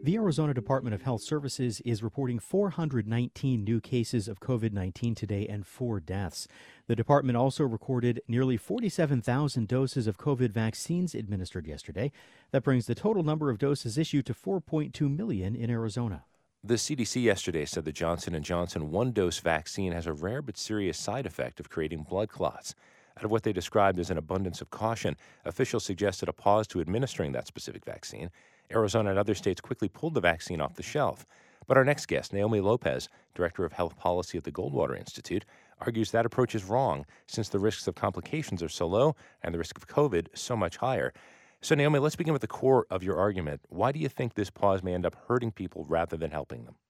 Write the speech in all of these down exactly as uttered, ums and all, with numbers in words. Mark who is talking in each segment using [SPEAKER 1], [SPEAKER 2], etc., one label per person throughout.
[SPEAKER 1] The Arizona Department of Health Services is reporting four hundred nineteen new cases of COVID nineteen today and four deaths. The department also recorded nearly forty-seven thousand doses of COVID vaccines administered yesterday. That brings the total number of doses issued to four point two million in Arizona.
[SPEAKER 2] The C D C yesterday said the Johnson and Johnson one-dose vaccine has a rare but serious side effect of creating blood clots. Out of what they described as an abundance of caution, officials suggested a pause to administering that specific vaccine. Arizona and other states quickly pulled the vaccine off the shelf. But our next guest, Naomi Lopez, Director of Health Policy at the Goldwater Institute, argues that approach is wrong since the risks of complications are so low and the risk of COVID so much higher. So, Naomi, let's begin with the core of your argument. Why do you think this pause may end up hurting people rather than helping them?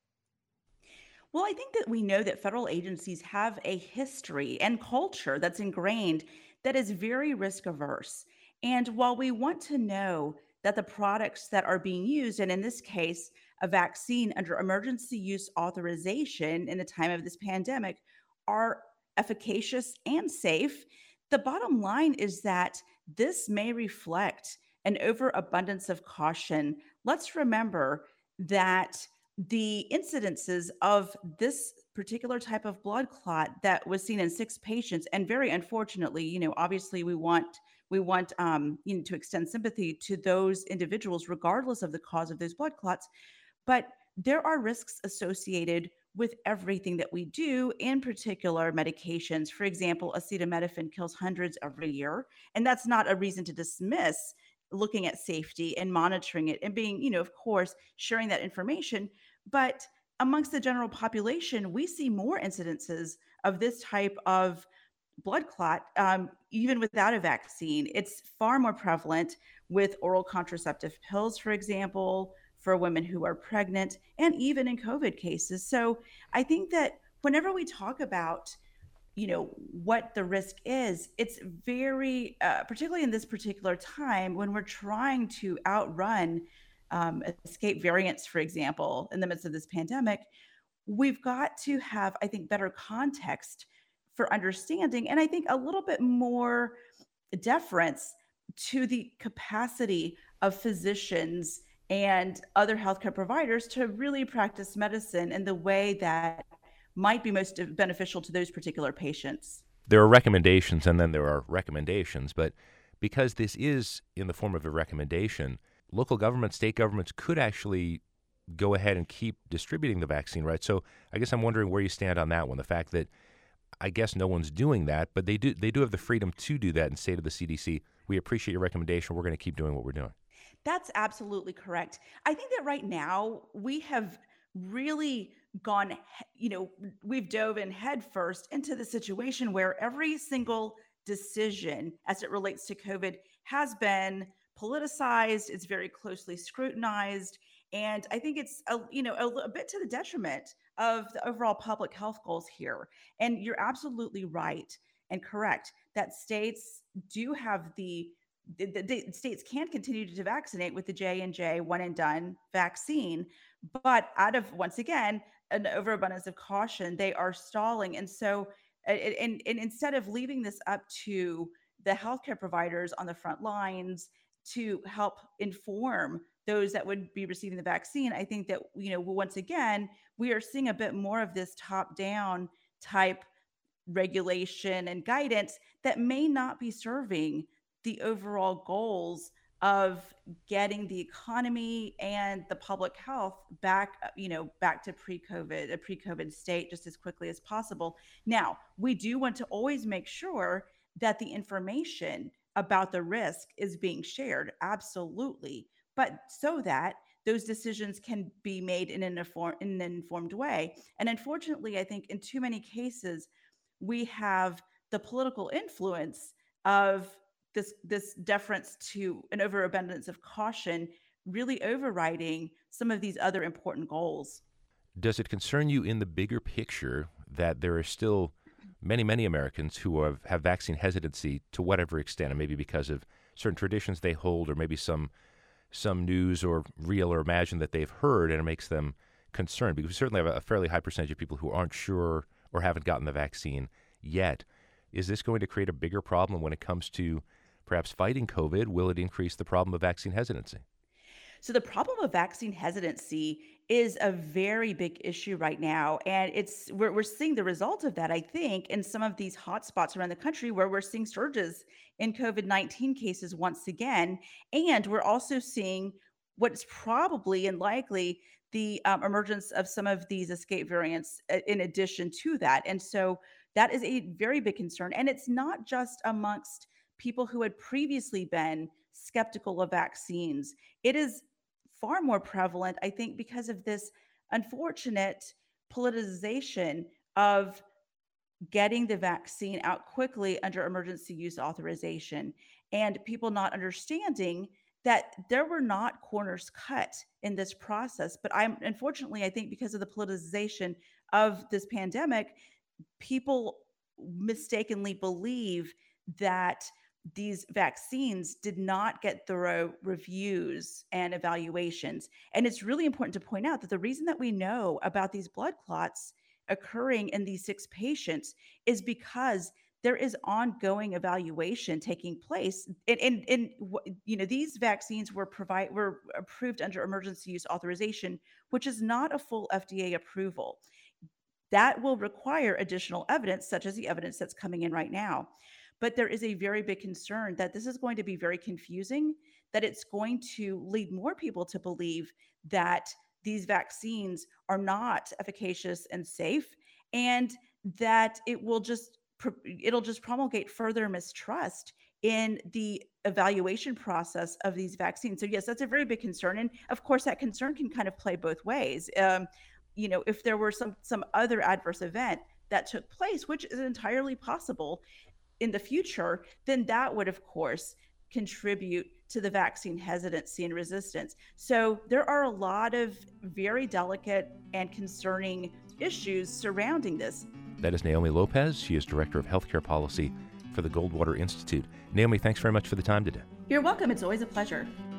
[SPEAKER 3] Well, I think that we know that federal agencies have a history and culture that's ingrained that is very risk averse. And while we want to know that the products that are being used, and in this case, a vaccine under emergency use authorization in the time of this pandemic, are efficacious and safe, the bottom line is that this may reflect an overabundance of caution. Let's remember that the incidences of this particular type of blood clot that was seen in six patients, and very unfortunately, you know, obviously we want we want um, you know, to extend sympathy to those individuals regardless of the cause of those blood clots, but there are risks associated with everything that we do, in particular medications. For example, acetaminophen kills hundreds every year, and that's not a reason to dismiss looking at safety and monitoring it and being, you know, of course, sharing that information. But amongst the general population, we see more incidences of this type of blood clot, um, even without a vaccine. It's far more prevalent with oral contraceptive pills, for example, for women who are pregnant, and even in COVID cases. So I think that whenever we talk about you know what the risk is, it's very uh, particularly in this particular time when we're trying to outrun um, escape variants, for example, in the midst of this pandemic. We've got to have, I think, better context for understanding, and I think a little bit more deference to the capacity of physicians and other healthcare providers to really practice medicine in the way that might be most beneficial to those particular patients.
[SPEAKER 2] There are recommendations and then there are recommendations, but because this is in the form of a recommendation, local governments, state governments could actually go ahead and keep distributing the vaccine, right? So I guess I'm wondering where you stand on that one. The fact that I guess no one's doing that, but they do they do have the freedom to do that and say to the C D C, we appreciate your recommendation. We're going to keep doing what we're doing.
[SPEAKER 3] That's absolutely correct. I think that right now we have really gone, you know, we've dove in headfirst into the situation where every single decision as it relates to COVID has been politicized. It's very closely scrutinized. And I think it's, a, you know, a, a bit to the detriment of the overall public health goals here. And you're absolutely right and correct that states do have the the, the states can continue to vaccinate with the J and J one and done vaccine, but out of, once again, an overabundance of caution, they are stalling. And so, and, and instead of leaving this up to the healthcare providers on the front lines to help inform those that would be receiving the vaccine, I think that, you know, once again, we are seeing a bit more of this top down type regulation and guidance that may not be serving the overall goals of getting the economy and the public health back, you know, back to pre-COVID, a pre-COVID state just as quickly as possible. Now, we do want to always make sure that the information about the risk is being shared, absolutely, but so that those decisions can be made in an, inform- in an informed way. And unfortunately, I think in too many cases, we have the political influence of this this deference to an overabundance of caution really overriding some of these other important goals.
[SPEAKER 2] Does it concern you in the bigger picture that there are still many, many Americans who have, have vaccine hesitancy to whatever extent, and maybe because of certain traditions they hold or maybe some some news or real or imagined that they've heard, and it makes them concerned? Because we certainly have a fairly high percentage of people who aren't sure or haven't gotten the vaccine yet. Is this going to create a bigger problem when it comes to perhaps fighting COVID? Will it increase the problem of vaccine hesitancy?
[SPEAKER 3] So the problem of vaccine hesitancy is a very big issue right now, and it's we're we're seeing the result of that, I think, in some of these hotspots around the country where we're seeing surges in COVID nineteen cases once again, and we're also seeing what's probably and likely the um, emergence of some of these escape variants uh, in addition to that. And so that is a very big concern, and it's not just amongst people who had previously been skeptical of vaccines. It is far more prevalent, I think, because of this unfortunate politicization of getting the vaccine out quickly under emergency use authorization and people not understanding that there were not corners cut in this process. But I'm unfortunately, I think because of the politicization of this pandemic, people mistakenly believe that these vaccines did not get thorough reviews and evaluations. And it's really important to point out that the reason that we know about these blood clots occurring in these six patients is because there is ongoing evaluation taking place. And, and, and you know, these vaccines were provide were approved under emergency use authorization, which is not a full F D A approval. That will require additional evidence, such as the evidence that's coming in right now. But there is a very big concern that this is going to be very confusing, that it's going to lead more people to believe that these vaccines are not efficacious and safe, and that it will just it'll just promulgate further mistrust in the evaluation process of these vaccines. So yes, that's a very big concern, and of course that concern can kind of play both ways. Um, you know, if there were some some other adverse event that took place, which is entirely possible in the future, then that would, of course, contribute to the vaccine hesitancy and resistance. So there are a lot of very delicate and concerning issues surrounding this.
[SPEAKER 2] That is Naomi Lopez. She is Director of Healthcare Policy for the Goldwater Institute. Naomi, thanks very much for the time today.
[SPEAKER 3] You're welcome. It's always a pleasure.